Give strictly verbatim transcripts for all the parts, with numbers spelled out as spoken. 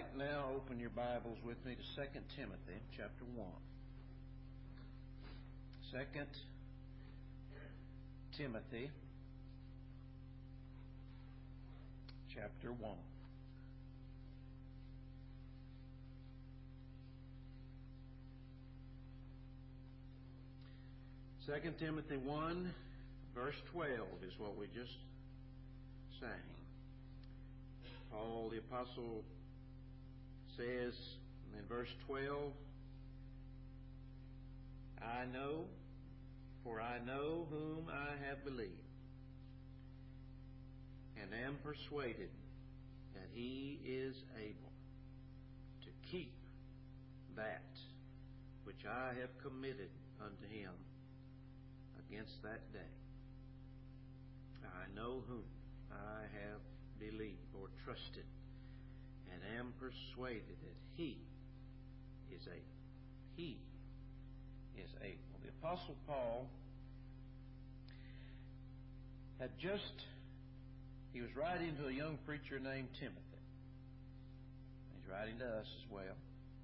right, now open your Bibles with me to Second Timothy chapter one. Second Timothy chapter one. Second Timothy one, verse twelve is what we just sang. Paul the Apostle says in verse twelve, I know, for I know whom I have believed, and am persuaded that he is able to keep that which I have committed unto him against that day. I know whom I have believed or trusted, and am persuaded that he is able. He is able. The Apostle Paul had just, he was writing to a young preacher named Timothy. He's writing to us as well.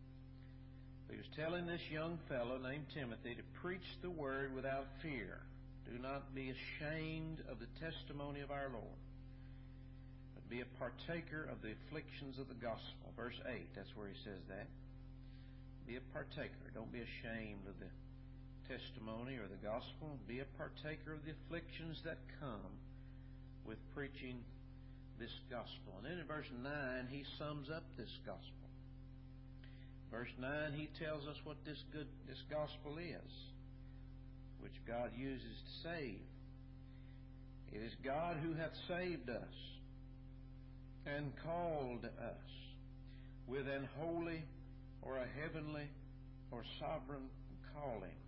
He was telling this young fellow named Timothy to preach the word without fear. Do not be ashamed of the testimony of our Lord, but be a partaker of the afflictions of the gospel. Verse eight, that's where he says that. Be a partaker. Don't be ashamed of the testimony or the gospel. Be a partaker of the afflictions that come with preaching this gospel. And then in verse nine, he sums up this gospel. Verse nine, he tells us what this good this gospel is, which God uses to save. It is God who hath saved us and called us with an holy or a heavenly or sovereign calling,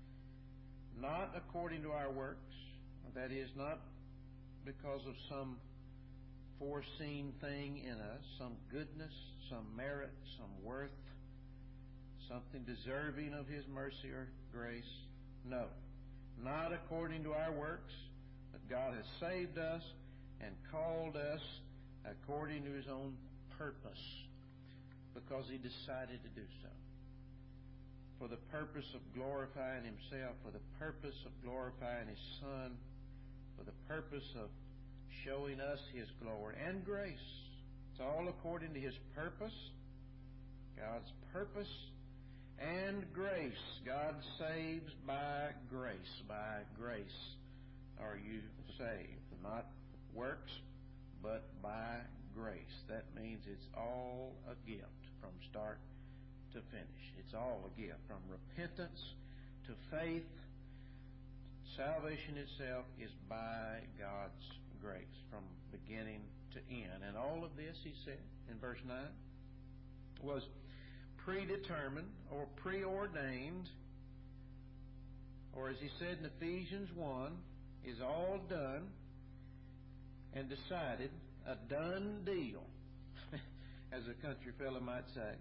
not according to our works, that is, not because of some foreseen thing in us, some goodness, some merit, some worth, something deserving of His mercy or grace. No, not according to our works, but God has saved us and called us according to His own purpose, because He decided to do so. For the purpose of glorifying Himself, for the purpose of glorifying His Son, for the purpose of showing us His glory and grace. It's all according to His purpose, God's purpose, and grace. God saves by grace. By grace are you saved. Not works, but by grace. That means it's all a gift from start to finish. It's all a gift. From repentance to faith, salvation itself is by God's grace from beginning to end. And all of this, he said in verse nine, was predetermined or preordained, or as he said in Ephesians one, is all done and decided, a done deal, as a country fellow might say.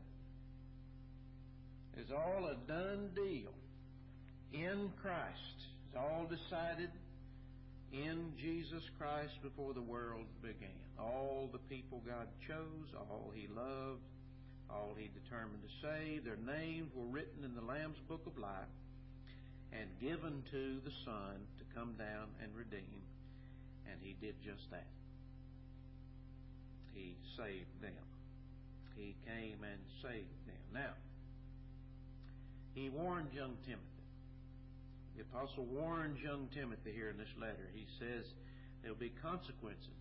It's all a done deal in Christ. It's all decided in Jesus Christ before the world began. All the people God chose, all He loved, all He determined to save, their names were written in the Lamb's Book of Life and given to the Son to come down and redeem. And He did just that. He saved them. He came and saved them. Now, He warned young Timothy. The Apostle warns young Timothy here in this letter. He says there will be consequences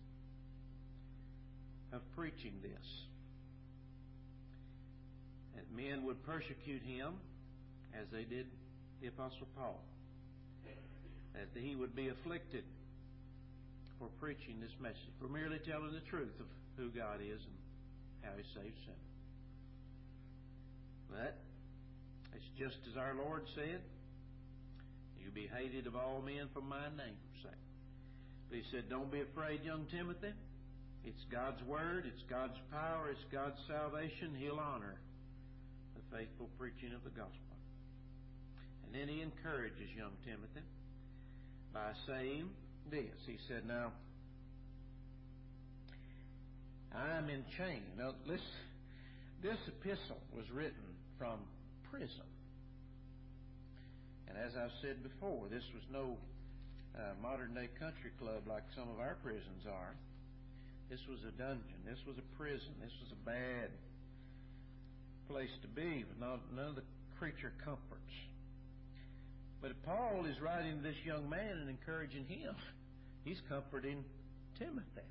of preaching this. That men would persecute him as they did the Apostle Paul. That he would be afflicted for preaching this message, for merely telling the truth of who God is and how He saves sinners. But it's just as our Lord said, you'll be hated of all men for my name's sake. But He said, don't be afraid, young Timothy. It's God's Word, it's God's power, it's God's salvation. He'll honor the faithful preaching of the gospel. And then He encourages young Timothy by saying this. He said, now, I'm in chains. Now, listen, This epistle was written from prison. And as I've said before, this was no uh, modern-day country club like some of our prisons are. This was a dungeon. This was a prison. This was a bad place to be with not, none of the creature comforts. But Paul is writing to this young man and encouraging him. He's comforting Timothy.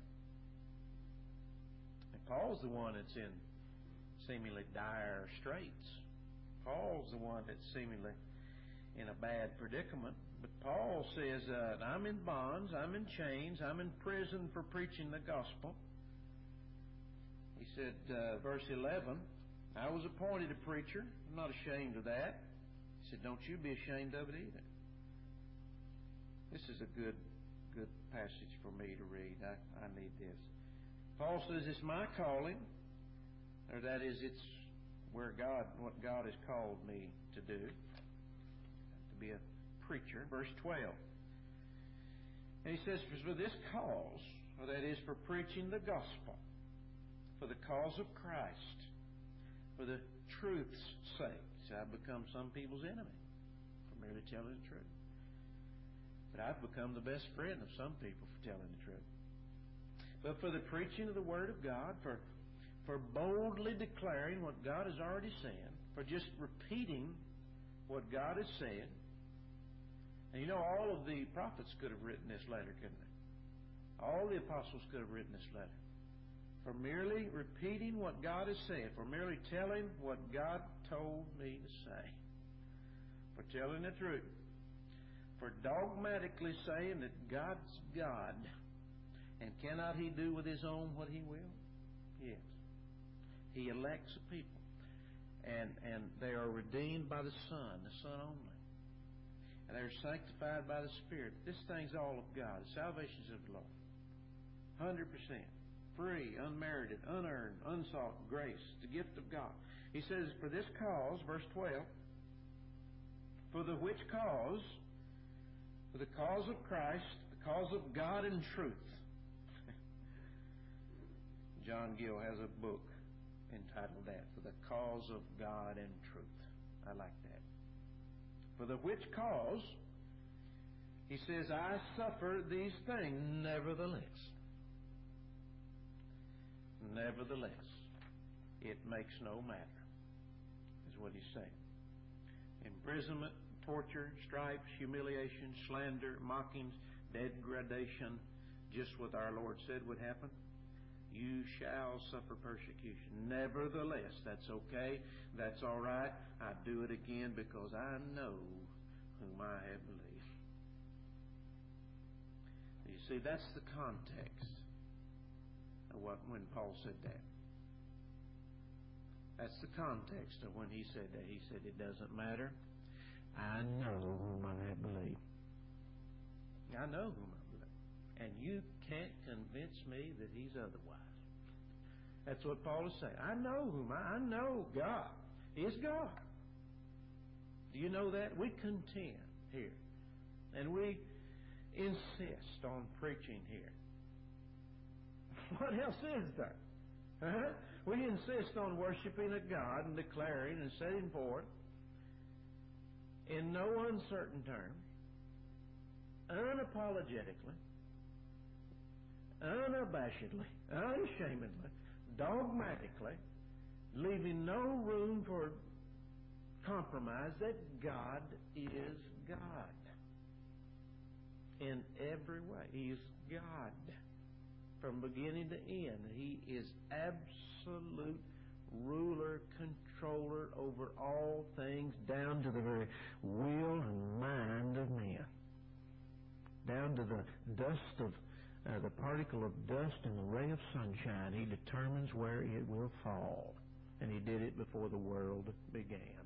And Paul's the one that's in seemingly dire straits. Paul's the one that's seemingly in a bad predicament. But Paul says, uh, I'm in bonds, I'm in chains, I'm in prison for preaching the gospel. He said, uh, verse eleven, I was appointed a preacher. I'm not ashamed of that. He said, don't you be ashamed of it either. This is a good good passage for me to read. I, I need this. Paul says, it's my calling, or that is, it's where God, what God has called me to do, to be a preacher. Verse twelve. And he says, for this cause, or that is for preaching the gospel, for the cause of Christ, for the truth's sake. See, I've become some people's enemy for merely telling the truth. But I've become the best friend of some people for telling the truth. But for the preaching of the Word of God, for for boldly declaring what God has already said, for just repeating what God has said. And you know, all of the prophets could have written this letter, couldn't they? All the apostles could have written this letter. For merely repeating what God has said, for merely telling what God told me to say, for telling the truth, for dogmatically saying that God's God, and cannot He do with His own what He will? Yes. He elects a people, and, and they are redeemed by the Son, the Son only. And they are sanctified by the Spirit. This thing's all of God. The salvation's of the Lord. one hundred percent. Free, unmerited, unearned, unsought grace, the gift of God. He says, for this cause, verse twelve, for the which cause, for the cause of Christ, the cause of God in truth. John Gill has a book entitled that, for the cause of God in truth. I like that. For the which cause, he says, I suffer these things, nevertheless. Nevertheless, it makes no matter, is what he's saying. Imprisonment, torture, stripes, humiliation, slander, mockings, degradation, just what our Lord said would happen. You shall suffer persecution. Nevertheless, that's okay. That's all right. I do it again because I know whom I have believed. You see, that's the context of what when Paul said that. That's the context of when he said that. He said, it doesn't matter. I know whom I have believed. I know whom I believe. And you can't convince me that he's otherwise. That's what Paul is saying. I know whom I, I know God is God. Do you know that? We contend here. And we insist on preaching here. What else is there? Uh-huh. We insist on worshiping a God and declaring and setting forth in no uncertain terms, unapologetically, unabashedly, unashamedly, dogmatically, leaving no room for compromise that God is God. In every way. He is God. From beginning to end. He is absolute ruler, controller over all things, down to the very will and mind of man. Down to the dust of Uh, the particle of dust and the ray of sunshine. He determines where it will fall. And He did it before the world began.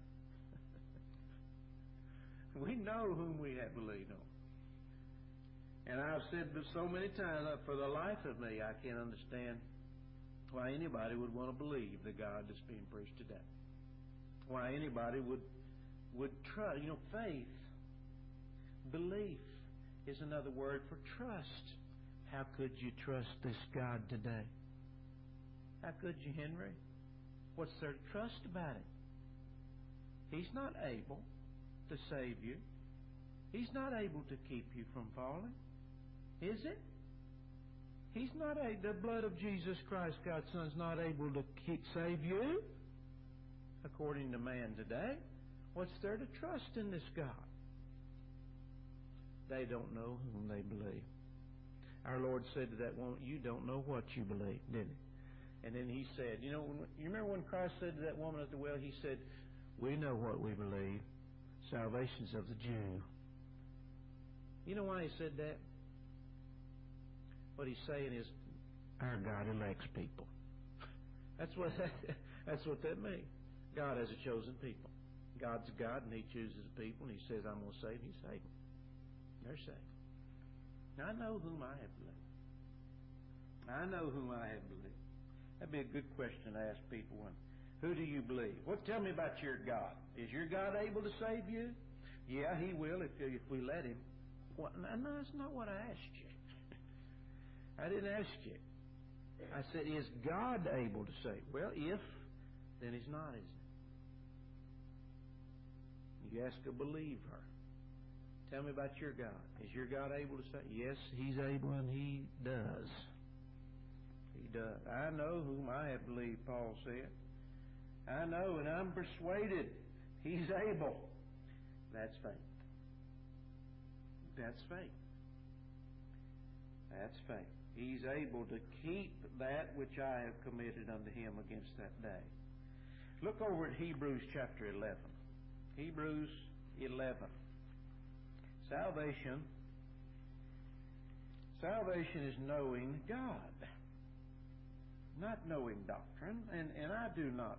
We know whom we have believed on. And I've said this so many times, that for the life of me, I can't understand why anybody would want to believe the God that's being preached today. Why anybody would would trust. You know, faith, belief is another word for trust. How could you trust this God today? How could you, Henry? What's there to trust about it? He's not able to save you. He's not able to keep you from falling. Is it? He's not a, the blood of Jesus Christ, God's Son, is not able to keep, save you, according to man today. What's there to trust in this God? They don't know whom they believe. Our Lord said to that woman, you don't know what you believe, didn't he? And then he said, you know, when, you remember when Christ said to that woman at the well, he said, we know what we believe. Salvation's of the Jew. You know why he said that? What he's saying is, our God elects people. That's what that's what that means. God has a chosen people. God's God, and He chooses people, and He says, I'm going to save you, save them. They're saved. I know whom I have believed. I know whom I have believed. That'd be a good question to ask people. When, who do you believe? Well, tell me about your God. Is your God able to save you? Yeah, He will if if we let Him. What? No, that's not what I asked you. I didn't ask you. I said, is God able to save? Well, if, then He's not, is He? You ask a believer. Tell me about your God. Is your God able to save? Yes, He's able, and He does. He does. I know whom I have believed, Paul said. I know, and I'm persuaded He's able. That's faith. That's faith. That's faith. He's able to keep that which I have committed unto Him against that day. Look over at Hebrews chapter eleven. Hebrews eleven. Salvation. Salvation is knowing God, not knowing doctrine. And, and I do not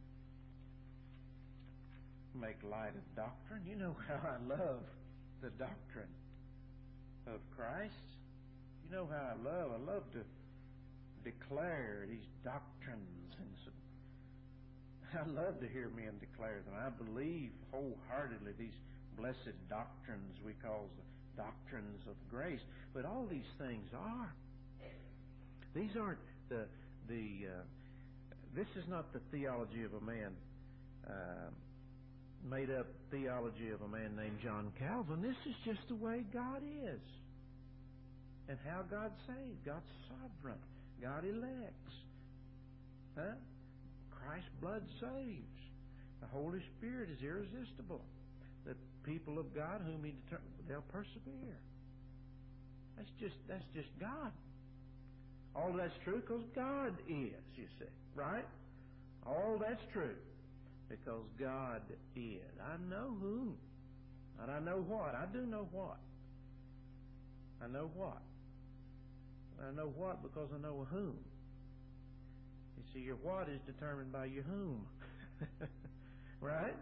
make light of doctrine. You know how I love the doctrine of Christ. You know how I love, I love to declare these doctrines. And so, I love to hear men declare them. I believe wholeheartedly these blessed doctrines we call the doctrines of grace. But all these things are. These aren't the, the uh, this is not the theology of a man, uh, made up theology of a man named John Calvin. This is just the way God is. And how God saves. God's sovereign. God elects. Huh? Christ's blood saves. The Holy Spirit is irresistible. The people of God whom He determines, they'll persevere. That's just that's just God. All of that's true because God is, you see. Right? All that's true because God is. I know whom. And I know what. I do know what. I know what. I know what because I know whom. You see, your what is determined by your whom. Right?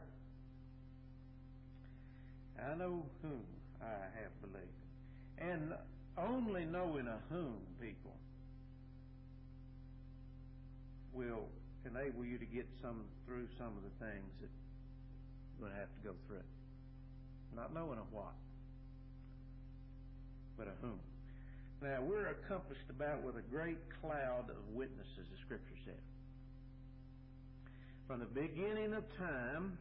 I know whom I have believed. And only knowing a whom, people, will enable you to get some through some of the things that you're going to have to go through. Not knowing a what, but a whom. Now, we're encompassed about with a great cloud of witnesses, the Scripture said. From the beginning of time,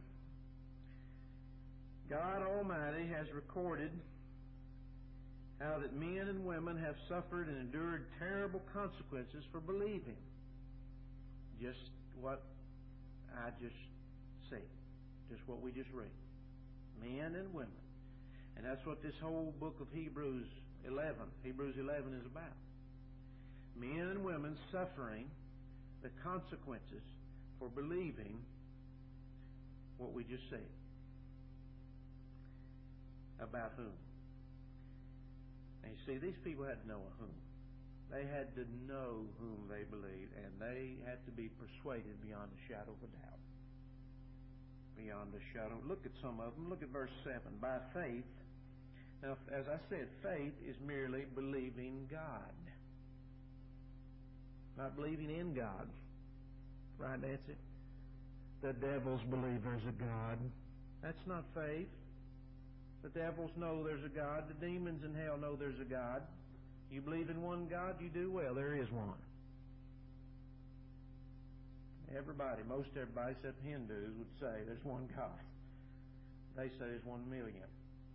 God Almighty has recorded how that men and women have suffered and endured terrible consequences for believing. Just what I just said. Just what we just read. Men and women. And that's what this whole book of Hebrews eleven, Hebrews eleven is about. Men and women suffering the consequences for believing what we just said. About whom? And you see, these people had to know a whom. They had to know whom they believed, and they had to be persuaded beyond a shadow of a doubt. Beyond a shadow. Look at some of them. Look at verse seven. By faith. Now, as I said, faith is merely believing God. Not believing in God. Right, Nancy? The devils believe there's a God. That's not faith. The devils know there's a God. The demons in hell know there's a God. You believe in one God, you do well. There is one. Everybody, most everybody except Hindus would say there's one God. They say there's one million.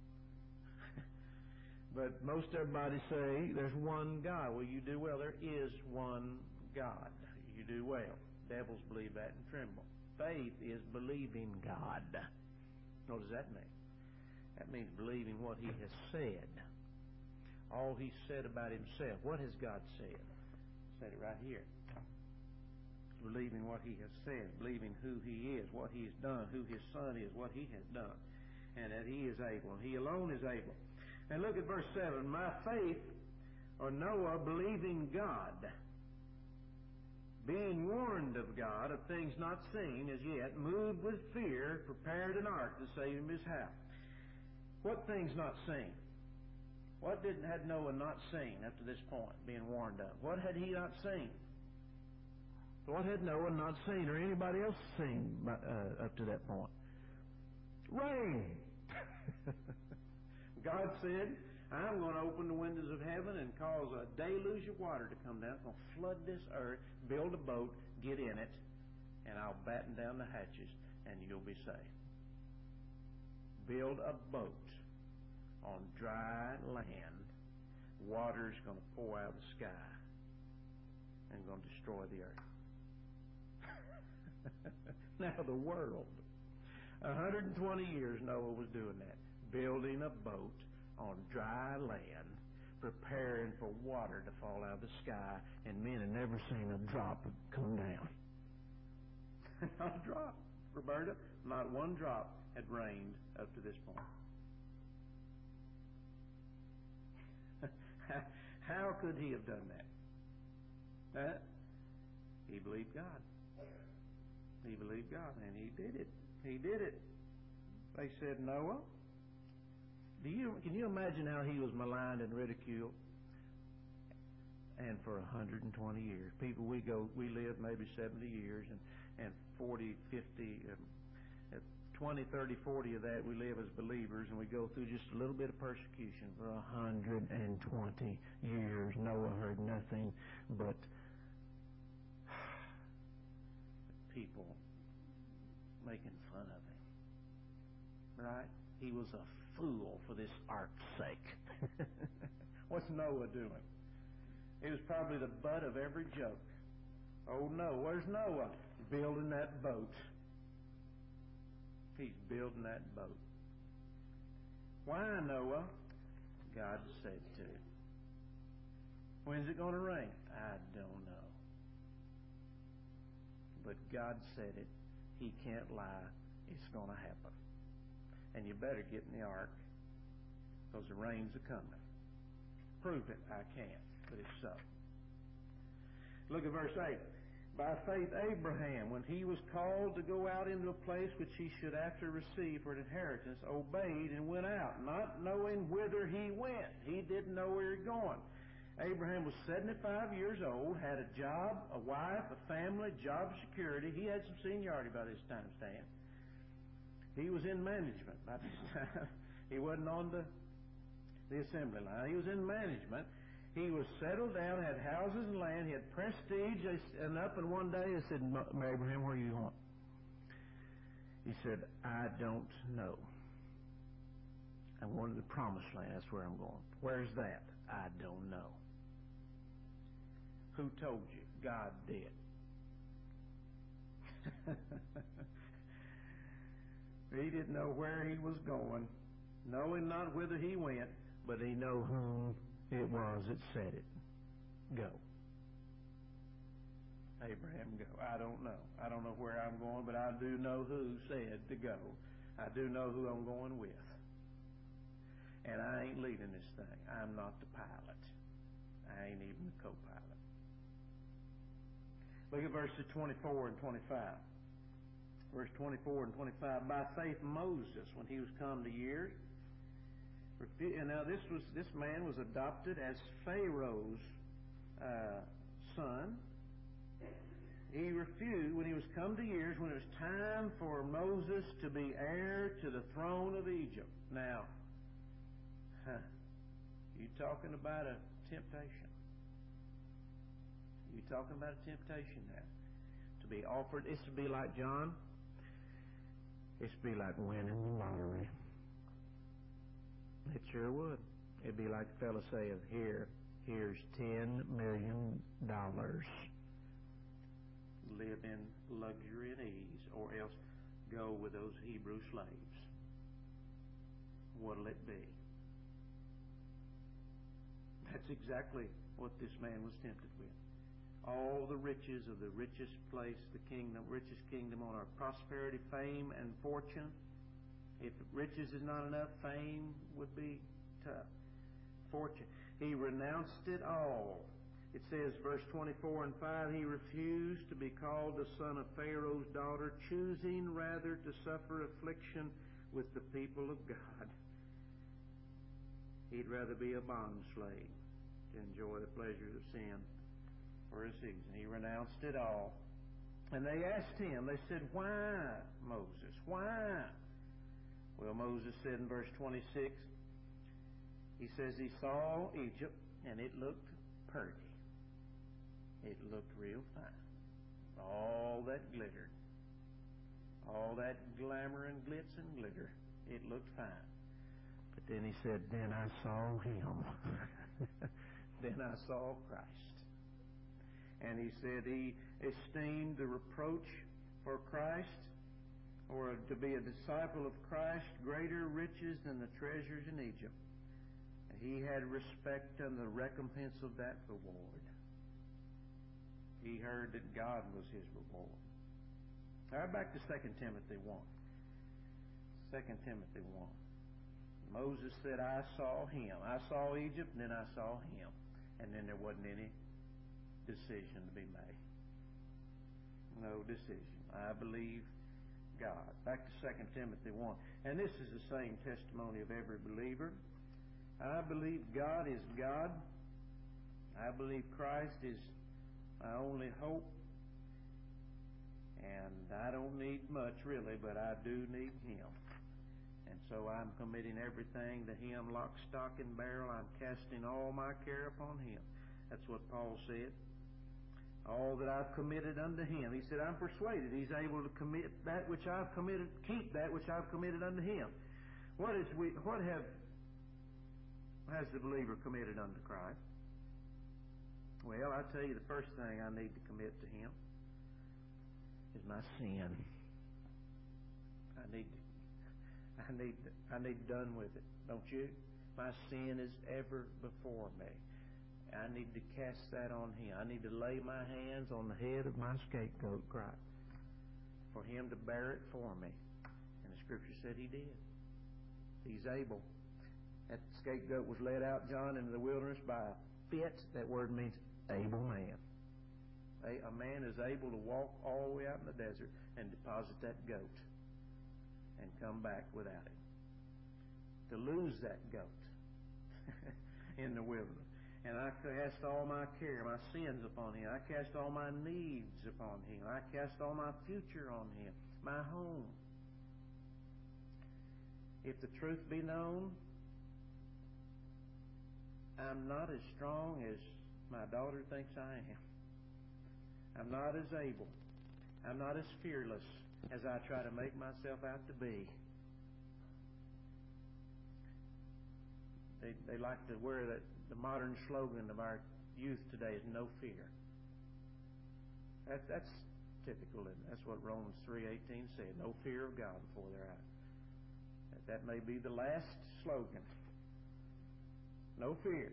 But most everybody say there's one God. Well, you do well. There is one God. You do well. Devils believe that and tremble. Faith is believing God. What does that mean? That means believing what He has said. All He said about Himself. What has God said? Said it right here. Believing what He has said. Believing who He is, what He has done, who His Son is, what He has done. And that He is able. And He alone is able. And look at verse seven. My faith, or Noah, believing God, being warned of God of things not seen as yet, moved with fear, prepared an ark to save him his house. What things not seen? What did had Noah not seen up to this point, being warned of? What had he not seen? What had Noah not seen, or anybody else seen uh, up to that point? Rain! God said, I'm going to open the windows of heaven and cause a deluge of water to come down. It's going to flood this earth, build a boat, get in it, and I'll batten down the hatches, and you'll be saved. Build a boat on dry land. Water's going to pour out of the sky and going to destroy the earth. Now the world. one hundred twenty years Noah was doing that. Building a boat on dry land, preparing for water to fall out of the sky, and men had never seen a drop come down. Not a drop, Roberta. Not one drop had rained up to this point. How could he have done that? Huh? He believed God. He believed God, and he did it. He did it. They said, Noah, do you can you imagine how he was maligned and ridiculed? And for one hundred twenty years, people we go we live maybe seventy years, and and forty, fifty, um, twenty, thirty, forty of that we live as believers, and we go through just a little bit of persecution for one hundred twenty years. Noah heard nothing but people making fun of him. Right? He was a fool for this ark's sake. What's Noah doing? He was probably the butt of every joke. Oh no, where's Noah? Building that boat. He's building that boat. Why, Noah? God said to. When's it going to rain? I don't know. But God said it. He can't lie. It's going to happen. And you better get in the ark, because the rains are coming. Prove it. I can't, but it's so. Look at verse eight. By faith Abraham, when he was called to go out into a place which he should after receive for an inheritance, obeyed and went out, not knowing whither he went. He didn't know where he was going. Abraham was seventy-five years old, had a job, a wife, a family, job security. He had some seniority by this time, Stan. He was in management by this time. He wasn't on the, the assembly line. He was in management. He was settled down, had houses and land. He had prestige. And up and one day, I said, Abraham, where are you going? He said, I don't know. I'm going to the promised land. That's where I'm going. Where's that? I don't know. Who told you? God did. He didn't know where he was going, knowing not whither he went, but he knew whom it was that said it. Go. Abraham, go. I don't know. I don't know where I'm going, but I do know who said to go. I do know who I'm going with. And I ain't leading this thing. I'm not the pilot. I ain't even the co-pilot. Look at verses twenty-four and twenty-five. Verse twenty-four and twenty-five. By faith Moses, when he was come to years, and now this was this man was adopted as Pharaoh's uh, son. He refused when he was come to years, when it was time for Moses to be heir to the throne of Egypt. Now, huh, you talking about a temptation? You talking about a temptation now? to be offered. It's to be like John. It's to be like winning the lottery. It sure would. It'd be like the fellow saying, here, here's ten million dollars. Live in luxury and ease, or else go with those Hebrew slaves. What'll it be? That's exactly what this man was tempted with. All the riches of the richest place, the kingdom, richest kingdom on earth, prosperity, fame, and fortune. If riches is not enough, fame would be tough. Fortune. He renounced it all. It says, verse twenty-four and five, he refused to be called the son of Pharaoh's daughter, choosing rather to suffer affliction with the people of God. He'd rather be a bond slave to enjoy the pleasures of sin for a season. He renounced it all. And they asked him, they said, why, Moses? Why? Well, Moses said in verse twenty-six, he says he saw Egypt and it looked pretty. It looked real fine. All that glittered. All that glamour and glitz and glitter. It looked fine. But then he said, then I saw him. Then I saw Christ. And he said he esteemed the reproach for Christ, or to be a disciple of Christ, greater riches than the treasures in Egypt. And he had respect and the recompense of that reward. He heard that God was his reward. All right, back to Second Timothy one. Second Timothy one. Moses said, I saw him. I saw Egypt, and then I saw him. And then there wasn't any decision to be made. No decision. I believe God. Back to Second Timothy one. And this is the same testimony of every believer. I believe God is God. I believe Christ is my only hope. And I don't need much, really, but I do need Him. And so I'm committing everything to Him, lock, stock, and barrel. I'm casting all my care upon Him. That's what Paul said. All that I've committed unto Him. He said, I'm persuaded He's able to commit that which I've committed, keep that which I've committed unto Him. What is we? What have has the believer committed unto Christ? Well, I tell you, the first thing I need to commit to Him is my sin. I need to I need, I need done with it, don't you? My sin is ever before me. I need to cast that on Him. I need to lay my hands on the head of my scapegoat, Christ, for Him to bear it for me. And the Scripture said He did. He's able. That scapegoat was led out, John, into the wilderness by a fit. That word means able man. A, a man is able to walk all the way out in the desert and deposit that goat and come back without it. To lose that goat in the wilderness. And I cast all my care, my sins upon Him. I cast all my needs upon Him. I cast all my future on Him. My home. If the truth be known, I'm not as strong as my daughter thinks I am. I'm not as able. I'm not as fearless as I try to make myself out to be. They, they like to wear that, the modern slogan of our youth today is no fear. That, that's typical. That's what Romans three eighteen said. No fear of God before their eyes. That, that may be the last slogan. No fear.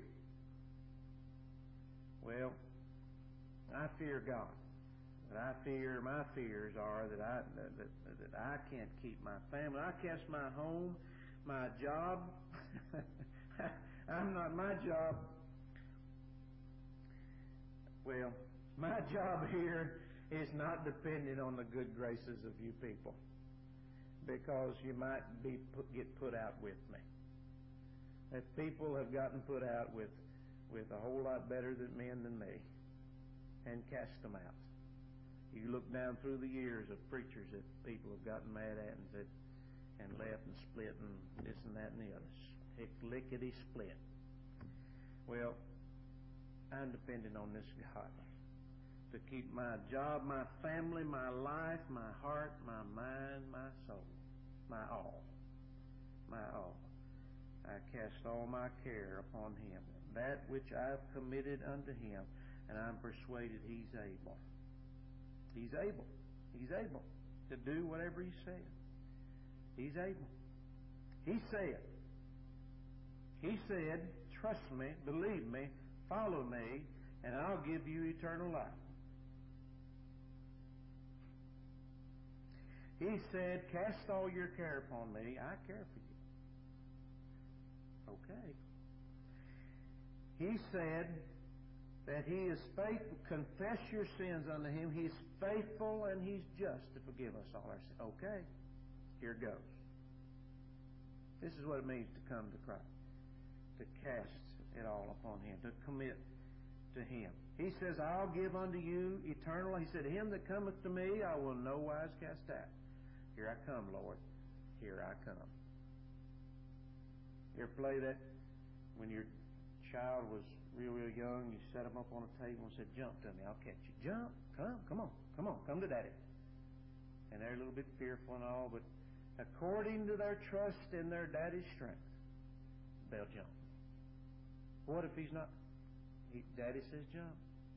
Well, I fear God. But I fear, my fears are that I that, that, that I can't keep my family. I cast my home, my job. I'm not my job. Well, my job here is not dependent on the good graces of you people, because you might be put, get put out with me. That people have gotten put out with with a whole lot better than men than me, and cast them out. You look down through the years of preachers that people have gotten mad at and said, and left and split and this and that and the other. Hick, lickety split. Well, I'm depending on this God. to keep my job, my family, my life, my heart, my mind, my soul, my all, my all. I cast all my care upon Him, that which I have committed unto Him, and I'm persuaded He's able. He's able. He's able to do whatever He said. He's able. He said, He said, trust me, believe me, follow me, and I'll give you eternal life. He said, cast all your care upon me. I care for you. Okay. He said that He is faithful. Confess your sins unto Him. He's faithful and He's just to forgive us all our sins. Okay. Here goes. This is what it means to come to Christ. To cast it all upon Him. To commit to Him. He says, I'll give unto you eternal. He said, him that cometh to me, I will no wise cast out. Here I come, Lord. Here I come. You ever play that when your child was real, real young? You set them up on a table and said, jump to me, I'll catch you. Jump. Come. Come on. Come on. Come to Daddy. And they're a little bit fearful and all, but according to their trust in their daddy's strength, they'll jump. What if he's not? He, Daddy says jump.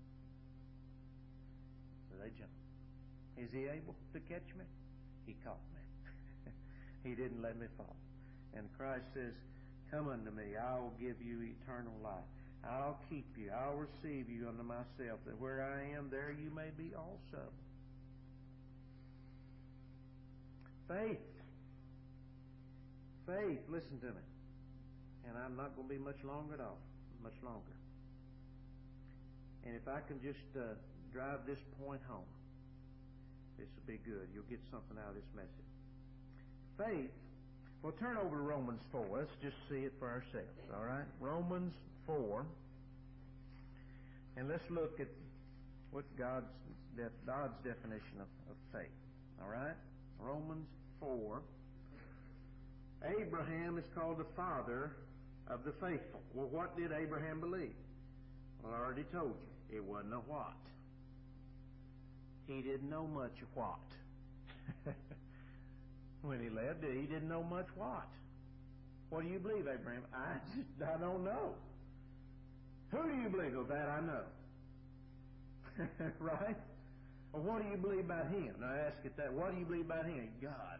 So they jump. Is He able to catch me? He caught me. He didn't let me fall. And Christ says, come unto me, I will give you eternal life. I'll keep you. I'll receive you unto myself, that where I am, there you may be also. Faith. Faith, listen to me. And I'm not going to be much longer at all. Much longer. And if I can just uh, drive this point home, this will be good. You'll get something out of this message. Faith. Well, turn over to Romans four. Let's just see it for ourselves. All right? Romans four. And let's look at what God's, God's definition of, of faith. All right? Romans four. Abraham is called the father of the faithful. Well, what did Abraham believe? Well, I already told you. It wasn't a what. He didn't know much of what. When he lived, he didn't know much what. What do you believe, Abraham? I just, I don't know. Who do you believe? Well, that I know. Right? Well, what do you believe about Him? Now, I ask it that. What do you believe about Him? God.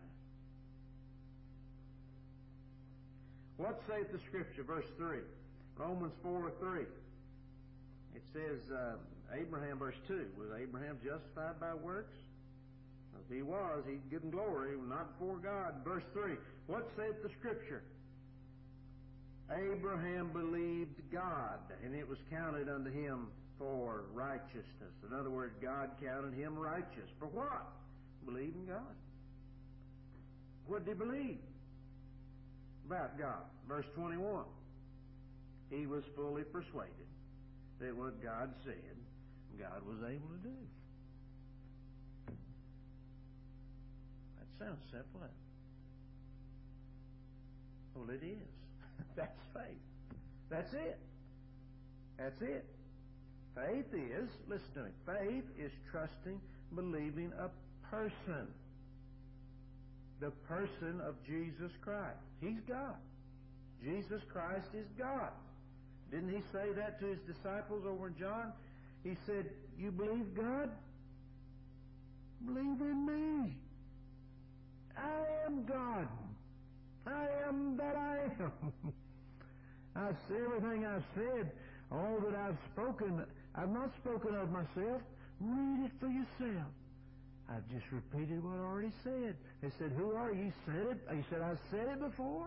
What saith the Scripture? Verse three. Romans four three. It says, uh, Abraham, verse two, was Abraham justified by works? If he was, he's given glory, not before God. Verse three, what saith the Scripture? Abraham believed God, and it was counted unto him for righteousness. In other words, God counted him righteous. For what? Believe in God. What did he believe about God? Verse twenty-one, he was fully persuaded that what God said, God was able to do. That sounds simple, doesn't it? Well, it is. That's faith. That's it. That's it. Faith is, listen to me, faith is trusting, believing a person. The person of Jesus Christ. He's God. Jesus Christ is God. Didn't He say that to His disciples over in John? He said, you believe God? Believe in me. I am God. I am that I am. I say everything I've said, all that I've spoken, I've not spoken of myself. Read it for yourself. I've just repeated what I already said. They said, who are you? You said it. He said, I've said it before.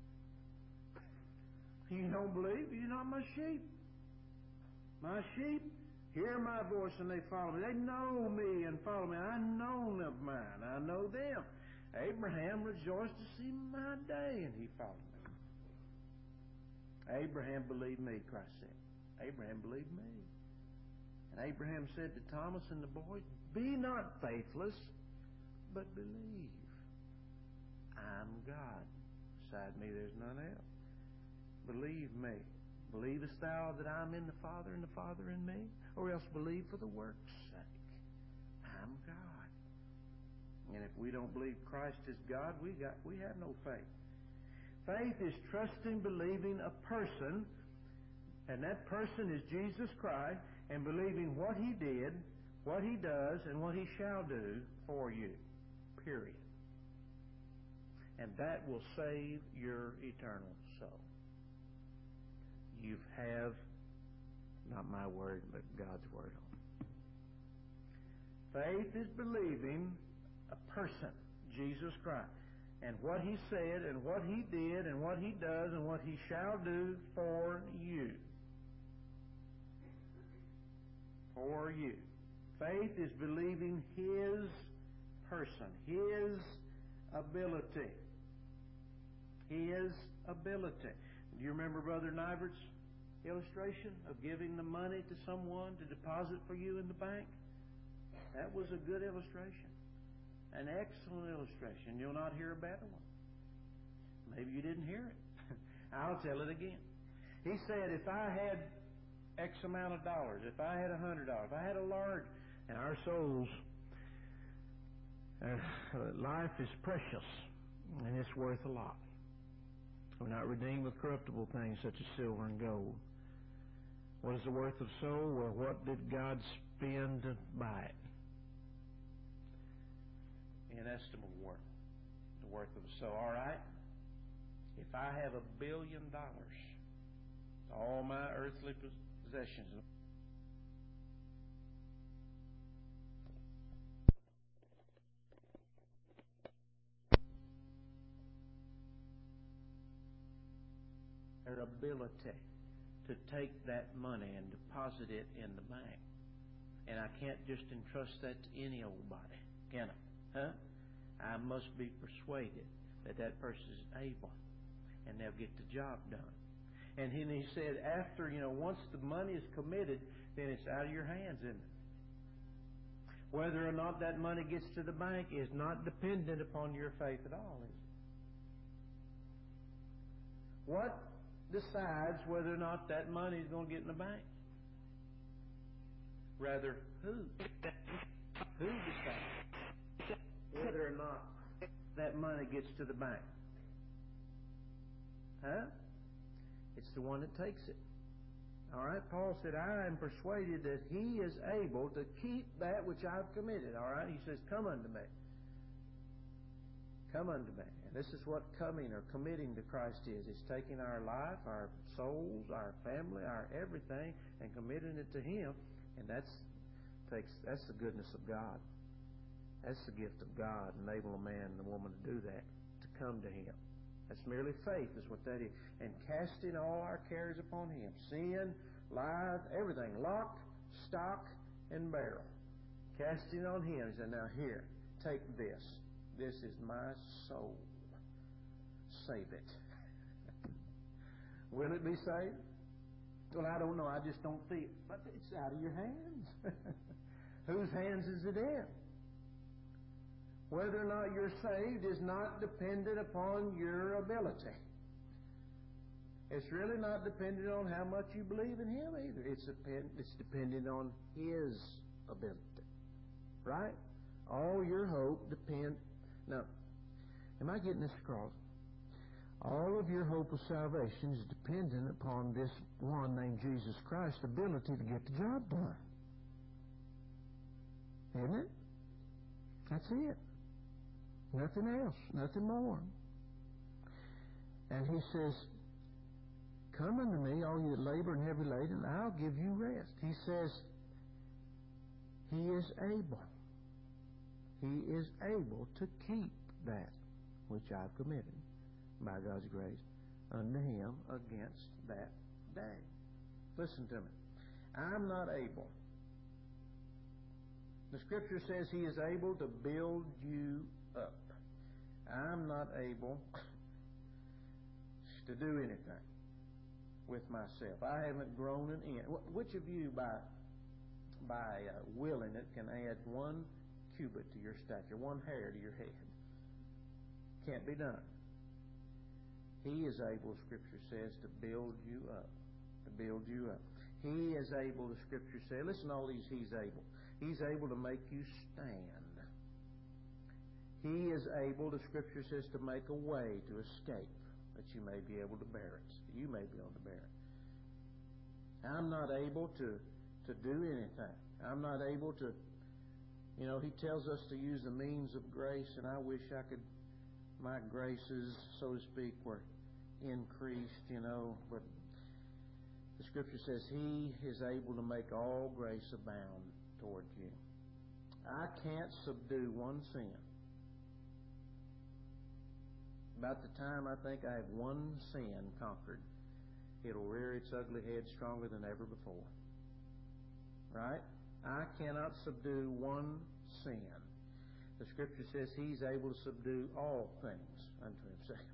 You don't believe? You're not my sheep. My sheep hear my voice and they follow me. They know me and follow me. I know of mine. I know them. Abraham rejoiced to see my day, and he followed me. Abraham believed me, Christ said. Abraham believed me. And Abraham said to Thomas and the boys, be not faithless, but believe. I'm God. Beside me there's none else. Believe me. Believest thou that I am in the Father and the Father in me? Or else believe for the work's sake. I'm God. And if we don't believe Christ is God, we got we have no faith. Faith is trusting, believing a person, and that person is Jesus Christ, and believing what He did, what He does, and what He shall do for you. Period. And that will save your eternal soul. You have, not my word, but God's word on it. Faith is believing a person, Jesus Christ, and what He said, and what He did, and what He does, and what He shall do for you. For you. Faith is believing His person, His ability. His ability. Do you remember Brother Nivert's illustration of giving the money to someone to deposit for you in the bank? That was a good illustration. An excellent illustration. You'll not hear a better one. Maybe you didn't hear it. I'll tell it again. He said, if I had X amount of dollars, if I had a hundred dollars, if I had a large, and our souls, uh, life is precious, and it's worth a lot. We're not redeemed with corruptible things such as silver and gold. What is the worth of soul? Well, what did God spend to buy it? Inestimable worth. The worth of a soul. All right? If I have a billion dollars, all my earthly possessions, their ability to take that money and deposit it in the bank. And I can't just entrust that to any old body, can I? Huh? I must be persuaded that that person is able, and they'll get the job done. And then he said, after, you know, once the money is committed, then it's out of your hands, isn't it? Whether or not that money gets to the bank is not dependent upon your faith at all, is it? What decides whether or not that money is going to get in the bank? Rather, who? Who decides whether or not that money gets to the bank? Huh? It's the one that takes it. All right? Paul said, I am persuaded that He is able to keep that which I've committed. All right? He says, come unto me. Come unto me. And this is what coming or committing to Christ is. It's taking our life, our souls, our family, our everything, and committing it to Him. And that's takes that's the goodness of God. That's the gift of God, enable a man and a woman to do that, to come to Him. That's merely faith is what that is. And casting all our cares upon Him. Sin, life, everything. Lock, stock, and barrel. Casting on Him. He said, now here, take this. This is my soul. Save it. Will it be saved? Well, I don't know. I just don't see it. But it's out of your hands. Whose hands is it in? Whether or not you're saved is not dependent upon your ability. It's really not dependent on how much you believe in Him either. It's, depend, it's dependent on His ability. Right? All your hope depends... Now, am I getting this across? All of your hope of salvation is dependent upon this one named Jesus Christ's ability to get the job done. Isn't it? That's it. Nothing else. Nothing more. And He says, come unto me, all you that labor and heavy laden, and I'll give you rest. He says, He is able. He is able to keep that which I've committed by God's grace unto Him against that day. Listen to me. I'm not able. The Scripture says He is able to build you up. I'm not able to do anything with myself. I haven't grown an inch. Which of you, by by uh, willing it, can add one cubit to your stature, one hair to your head? Can't be done. He is able, Scripture says, to build you up. to build you up. He is able, the Scripture says, listen to all these, He's able. He's able to make you stand. He is able, the Scripture says, to make a way to escape, that you may be able to bear it. You may be able to bear it. I'm not able to, to do anything. I'm not able to, you know, He tells us to use the means of grace, and I wish I could, my graces, so to speak, were increased, you know, but the Scripture says He is able to make all grace abound toward you. I can't subdue one sin. About the time I think I have one sin conquered, it'll rear its ugly head stronger than ever before. Right? I cannot subdue one sin. The Scripture says He's able to subdue all things unto Himself.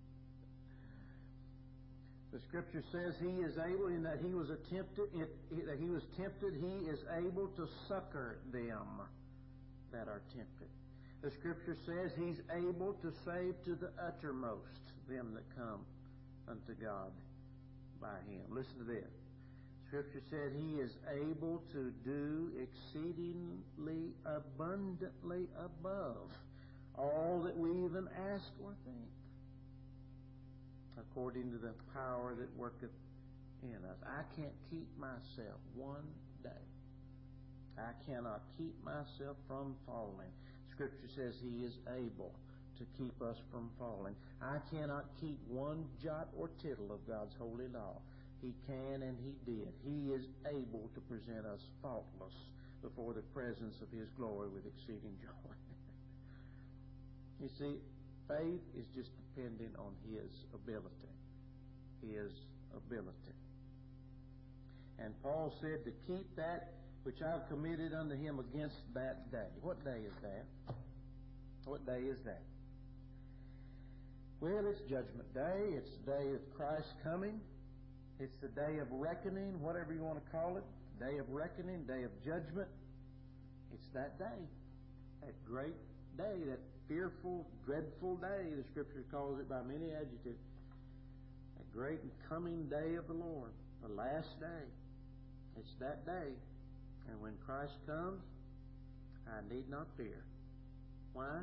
The Scripture says He is able, in that He was attempted, that He was tempted, He is able to succor them that are tempted. The Scripture says He's able to save to the uttermost them that come unto God by Him. Listen to this. Scripture said He is able to do exceedingly abundantly above all that we even ask or think, according to the power that worketh in us. I can't keep myself one day. I cannot keep myself from falling. Scripture says He is able to keep us from falling. I cannot keep one jot or tittle of God's holy law. He can, and He did. He is able to present us faultless before the presence of His glory with exceeding joy. You see, faith is just depending on His ability. His ability. And Paul said to keep that which I've committed unto him against that day. What day is that? What day is that? Well, it's Judgment Day. It's the day of Christ's coming. It's the day of reckoning, whatever you want to call it. Day of reckoning, day of judgment. It's that day. That great day, that fearful, dreadful day, the Scripture calls it by many adjectives. That great and coming day of the Lord. The last day. It's that day. And when Christ comes, I need not fear. Why?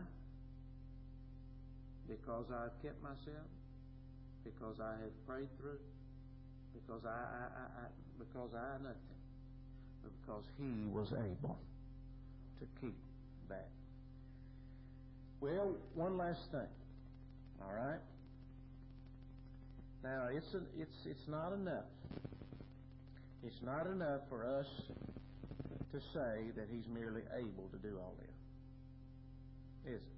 Because I've kept myself. Because I have prayed through. Because I, I, I, I because I nothing. But because He was able to keep that. Well, one last thing. All right? Now, it's a, it's it's not enough. It's not enough for us to say that He's merely able to do all this. Is it?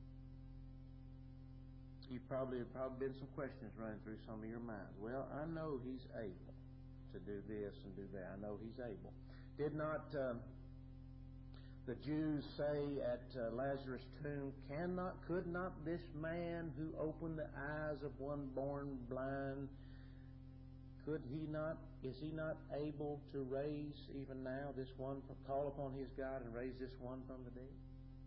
You probably have probably been some questions running through some of your minds. Well, I know He's able to do this and do that. I know He's able. Did not um, the Jews say at uh, Lazarus' tomb, cannot, could not this man who opened the eyes of one born blind, could he not, is he not able to raise even now this one, call upon his God and raise this one from the dead?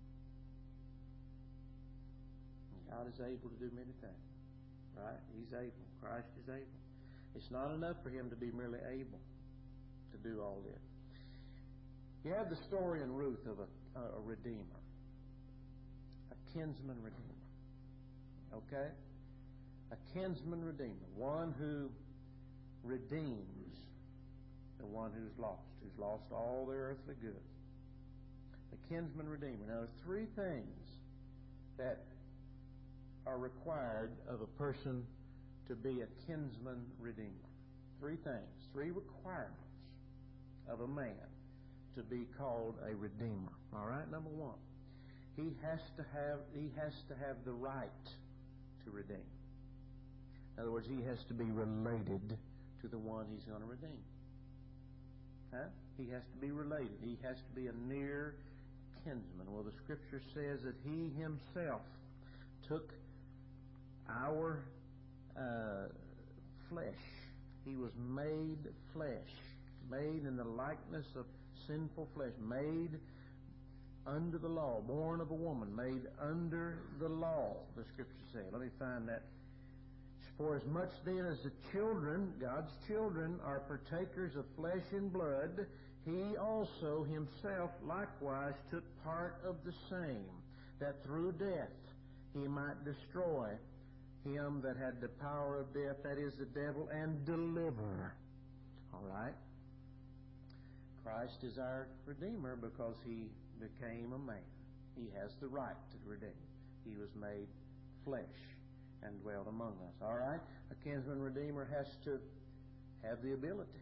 God is able to do many things. Right? He's able. Christ is able. It's not enough for Him to be merely able to do all this. You have the story in Ruth of a, a redeemer. A kinsman redeemer. Okay? A kinsman redeemer. One who redeems the one who's lost, who's lost all their earthly goods. The kinsman redeemer. Now, there are three things that are required of a person to be a kinsman redeemer. Three things, three requirements of a man to be called a redeemer. All right, number one, he has to have he has to have the right to redeem. In other words, he has to be related to the one he's going to redeem. Huh? He has to be related. He has to be a near kinsman. Well, the Scripture says that He Himself took our uh, flesh. He was made flesh, made in the likeness of sinful flesh, made under the law, born of a woman, made under the law, the Scripture says. Let me find that For as much then as the children, God's children, are partakers of flesh and blood, he also himself likewise took part of the same, that through death he might destroy him that had the power of death, that is the devil, and deliver. All right? Christ is our Redeemer because he became a man. He has the right to redeem. He was made flesh and dwelt among us. All right? A kinsman redeemer has to have the ability.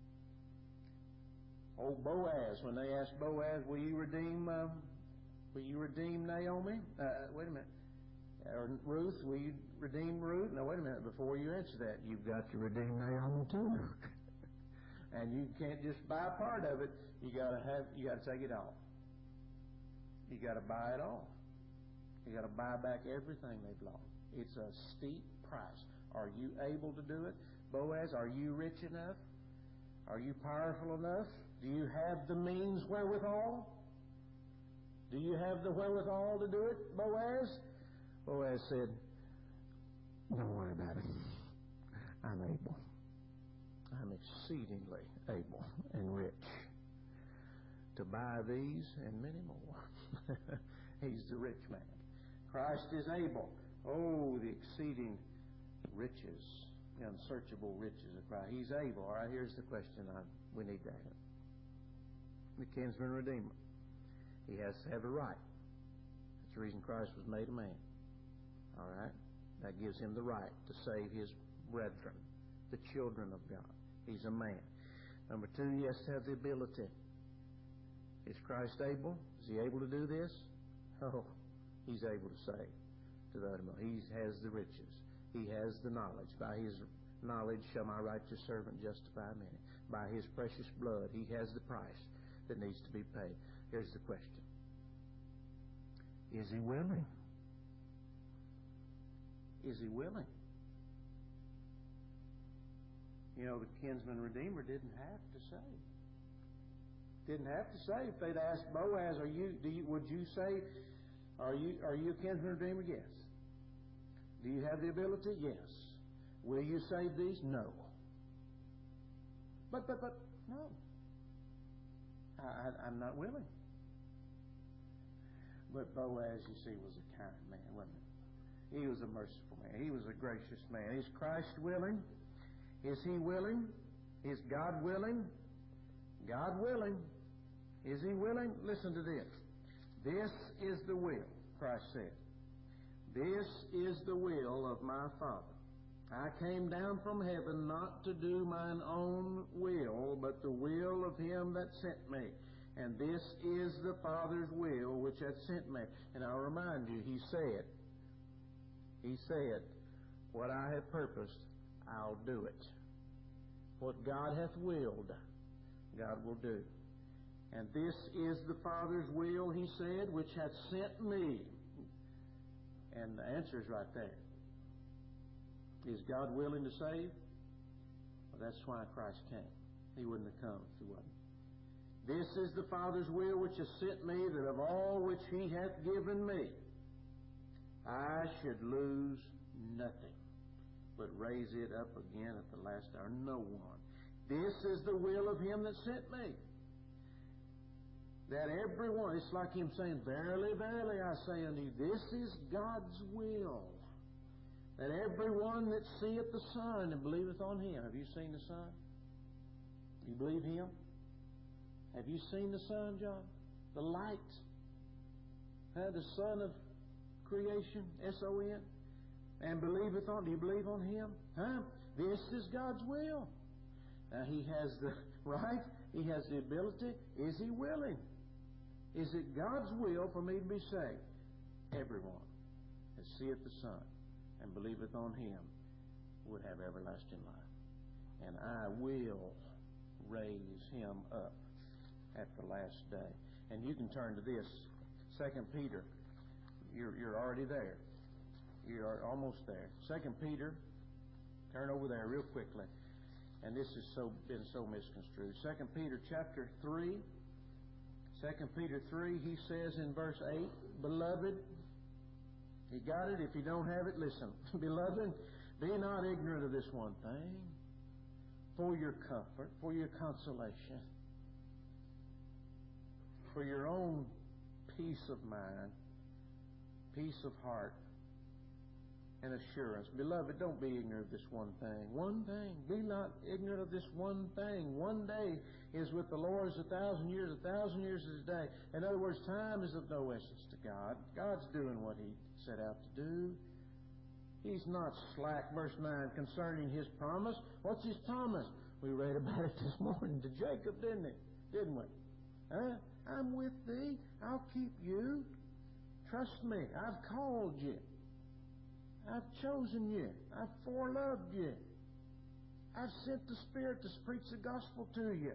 Old Boaz, when they asked Boaz, will you redeem um, will you redeem Naomi? Uh, wait a minute. Or Ruth, will you redeem Ruth? No, wait a minute. Before you answer that, you've got to redeem Naomi too. And you can't just buy part of it. You gotta have you gotta take it all. You gotta buy it all. You gotta buy back everything they've lost. It's a steep price. Are you able to do it? Boaz, are you rich enough? Are you powerful enough? Do you have the means wherewithal? Do you have the wherewithal to do it, Boaz? Boaz said, don't worry about it. I'm able. I'm exceedingly able and rich to buy these and many more. He's the rich man. Christ is able. Oh, the exceeding riches, the unsearchable riches of Christ. He's able. All right, here's the question I, we need to ask. The kinsman redeemer. He has to have a right. That's the reason Christ was made a man. All right? That gives him the right to save his brethren, the children of God. He's a man. Number two, he has to have the ability. Is Christ able? Is he able to do this? Oh, he's able to save to the uttermost. He has the riches. He has the knowledge. By his knowledge shall my righteous servant justify many. By his precious blood, he has the price that needs to be paid. Here's the question. Is he willing? Is he willing? You know, the kinsman redeemer didn't have to save. Didn't have to save. If they'd asked Boaz, "Are you? Do you? Would you say? Are you? Are you a kinsman redeemer?" Yes. Do you have the ability? Yes. Will you save these? No. But but but no. I, I, I'm not willing. But Boaz, you see, was a kind man, wasn't he? He was a merciful man. He was a gracious man. Is Christ willing? Is he willing? Is God willing? God willing. Is he willing? Listen to this. This is the will, Christ said. This is the will of my Father. I came down from heaven not to do mine own will, but the will of him that sent me. And this is the Father's will which hath sent me. And I'll remind you, he said, he said, what I have purposed, I'll do it. What God hath willed, God will do. And this is the Father's will, he said, which hath sent me. And the answer is right there. Is God willing to save? Well, that's why Christ came. He wouldn't have come if he wasn't. This is the Father's will which has sent me, that of all which he hath given me, I should lose nothing, but raise it up again at the last hour. No one. This is the will of him that sent me. That everyone, it's like him saying, verily, verily, I say unto you, this is God's will. That everyone that seeth the Son and believeth on him. Have you seen the Son? You believe him? Have you seen the Son, John? The light? Huh? The Son of creation, S O N? And believeth on, do you believe on him? Huh? This is God's will. Now he has the right, he has the ability. Is he willing? Is it God's will for me to be saved? Everyone that seeth the Son and believeth on him would have everlasting life. And I will raise him up at the last day. And you can turn to this, Second Peter. You're, you're already there. You're almost there. Second Peter, turn over there real quickly. And this has so been so misconstrued. Second Peter chapter three. Second Peter three, he says in verse eight, Beloved, you got it? If you don't have it, listen. Beloved, Be not ignorant of this one thing, for your comfort, for your consolation, for your own peace of mind, peace of heart, and assurance. Beloved, don't be ignorant of this one thing. One thing. Be not ignorant of this one thing. One day is with the Lord as a thousand years. A thousand years is a day. In other words, time is of no essence to God. God's doing what He set out to do. He's not slack. Verse nine, concerning His promise. What's His promise? We read about it this morning to Jacob, didn't it? Didn't we? Huh? I'm with thee. I'll keep you. Trust me. I've called you. I've chosen you. I've foreloved you. I've sent the Spirit to preach the gospel to you.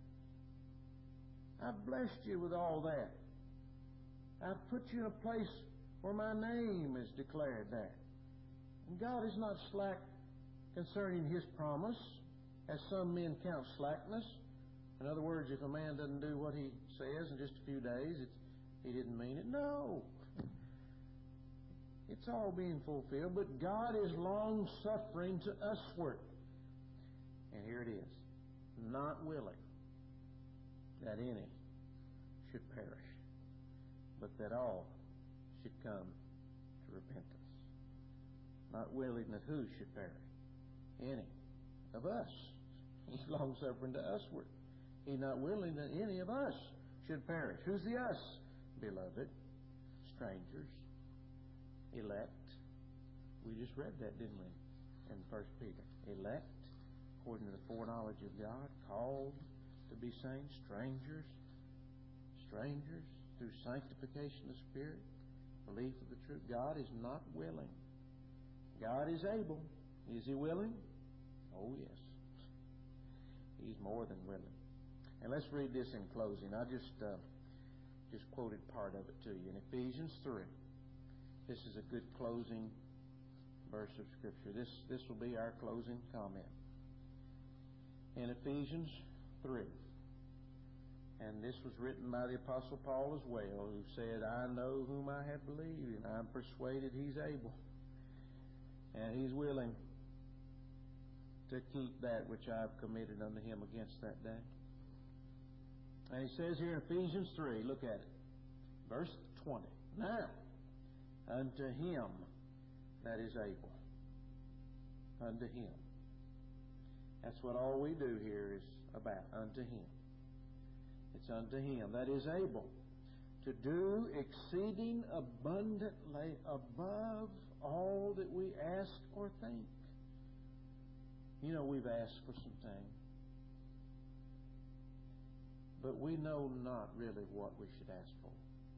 I've blessed you with all that. I've put you in a place where my name is declared there. And God is not slack concerning His promise, as some men count slackness. In other words, if a man doesn't do what he says in just a few days, it's, he didn't mean it. No. It's all being fulfilled, but God is long-suffering to usward. And here it is, not willing that any should perish, but that all should come to repentance. Not willing that who should perish? Any of us. He's long-suffering to usward. He's not willing that any of us should perish. Who's the us? Beloved, strangers, elect. We just read that, didn't we, in First Peter? Elect, according to the foreknowledge of God, called to be saints, strangers, strangers, through sanctification of the Spirit, belief of the truth. God is not willing. God is able. Is He willing? Oh, yes. He's more than willing. And let's read this in closing. I just, uh, just quoted part of it to you. In Ephesians three. This is a good closing verse of Scripture. This, this will be our closing comment. In Ephesians three. And this was written by the Apostle Paul as well, who said, I know whom I have believed, and I'm persuaded He's able. And He's willing to keep that which I've committed unto Him against that day. And He says here in Ephesians three, look at it. Verse twenty. Now, unto Him that is able. Unto Him. That's what all we do here is about. Unto Him. It's unto Him that is able to do exceeding abundantly above all that we ask or think. You know, we've asked for some things, but we know not really what we should ask for.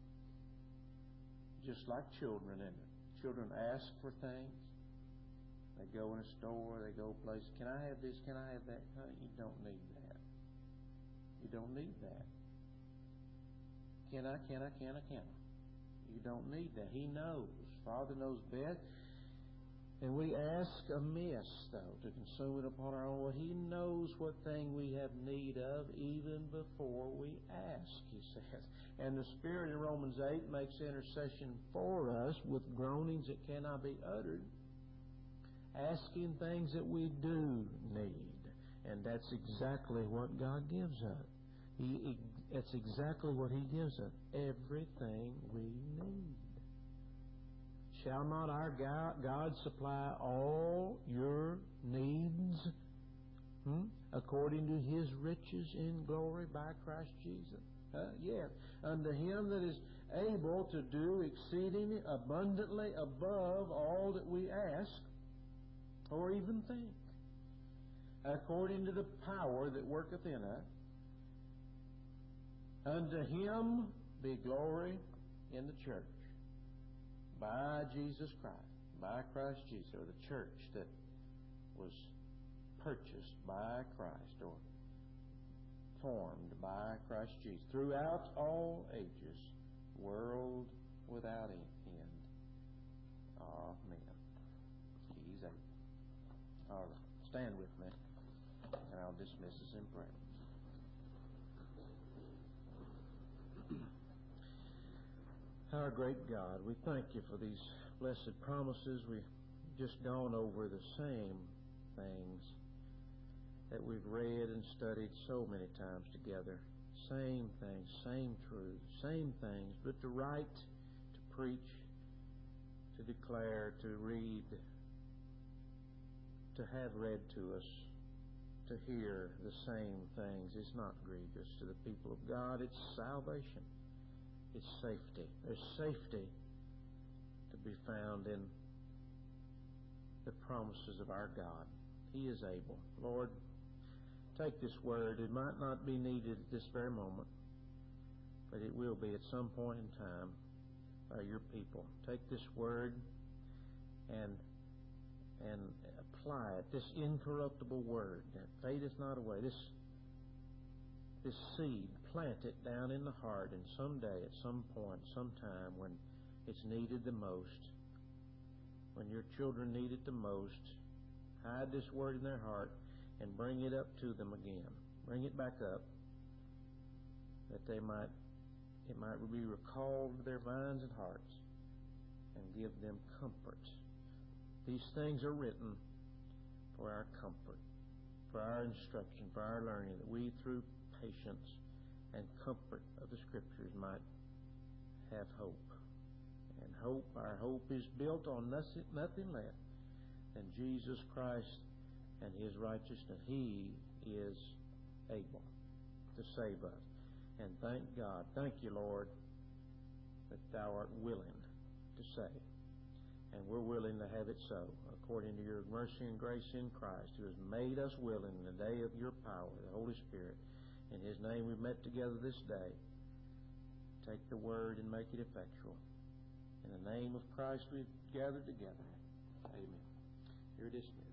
Just like children, isn't it? Children ask for things. They go in a store, they go places. Can I have this? Can I have that? Huh? You don't need that. You don't need that. Can I, can I, can I, can I? You don't need that. He knows. Father knows best. And we ask amiss, though, to consume it upon our own. Well, He knows what thing we have need of even before we ask, He says. And the Spirit in Romans eight makes intercession for us with groanings that cannot be uttered, asking things that we do need. And that's exactly what God gives us. He, that's exactly what He gives us. Everything we need. Shall not our God, God supply all your needs hmm? according to His riches in glory by Christ Jesus? Uh, yes. Unto Him that is able to do exceedingly abundantly above all that we ask or even think, according to the power that worketh in us. Unto Him be glory in the church by Jesus Christ, by Christ Jesus, or the church that was purchased by Christ or formed by Christ Jesus throughout all ages, world without end. Amen. He's able. All right. Stand with me, and I'll dismiss us in prayer. Our great God, we thank You for these blessed promises. We just gone over the same things that we've read and studied so many times together. Same things, same truths, same things, but to write, to preach, to declare, to read, to have read to us, to hear the same things is not grievous to the people of God. It's salvation. It's safety. There's safety to be found in the promises of our God. He is able. Lord, take this word. It might not be needed at this very moment, but it will be at some point in time by your people. Take this word and and apply it, this incorruptible word that fadeth not away, this this seed, plant it down in the heart, and someday, at some point, sometime, when it's needed the most, when your children need it the most, hide this word in their heart and bring it up to them again. Bring it back up, that they might, it might be recalled to their minds and hearts and give them comfort. These things are written for our comfort, for our instruction, for our learning, that we, through patience and comfort of the Scriptures, might have hope. And hope, our hope is built on nothing, nothing less than Jesus Christ and His righteousness. He is able to save us. And thank God, thank you, Lord, that Thou art willing to save. And we're willing to have it so, according to your mercy and grace in Christ, who has made us willing in the day of your power, the Holy Spirit. In His name we've met together this day. Take the word and make it effectual. In the name of Christ we've gathered together. Amen. Here it is.